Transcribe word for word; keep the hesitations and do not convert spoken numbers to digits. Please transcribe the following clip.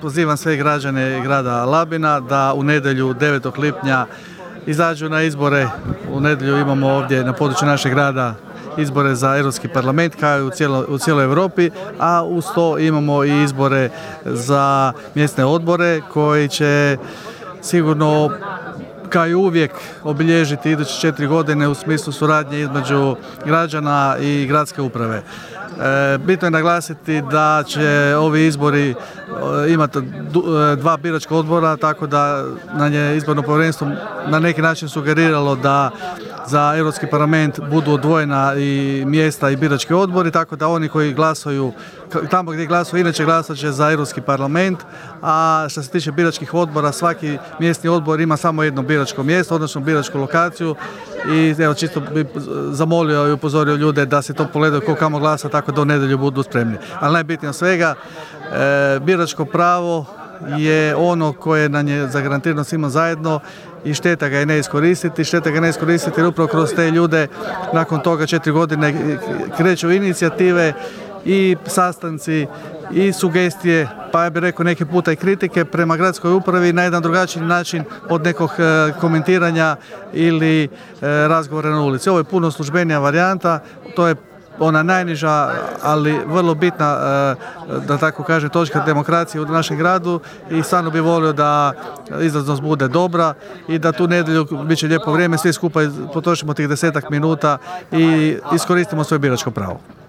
pozivam sve građane grada Labina da u nedjelju devetog lipnja izađu na izbore. U nedjelju imamo ovdje na području našeg grada izbore za Europski parlament kao i u, cijelo, u cijeloj Europi, a uz to imamo i izbore za mjesne odbore koji će sigurno kao i uvijek obilježiti iduće četiri godine u smislu suradnje između građana i gradske uprave. E, bitno je naglasiti da će ovi izbori e, imati dva biračka odbora, tako da nam je izborno povjerenstvo na neki način sugeriralo da za Europski parlament budu odvojena i mjesta i birački odbori, tako da oni koji glasuju tamo gdje glasuju inače glasat će za Europski parlament, a što se tiče biračkih odbora, svaki mjesni odbor ima samo jedno biračko mjesto, odnosno biračku lokaciju i evo čisto bi zamolio i upozorio ljude da se to pogledaju ko kamo glasa, tako da u nedjelju budu spremni. Ali najbitnije od svega, e, biračko pravo je ono koje nam je zagarantirano svima zajedno i šteta ga je ne iskoristiti, šteta ga ne iskoristiti jer upravo kroz te ljude nakon toga četiri godine kreću inicijative i sastanci i sugestije, pa ja bih rekao neki puta i kritike prema gradskoj upravi na jedan drugačiji način od nekog e, komentiranja ili e, razgovora na ulici. Ovo je puno službenija varijanta, to je ona najniža, ali vrlo bitna, da tako kažem, točka demokracije u našem gradu i stvarno bih volio da izlaznost bude dobra i da tu nedjelju bit će lijepo vrijeme, svi skupa potrošimo tih desetak minuta i iskoristimo svoje biračko pravo.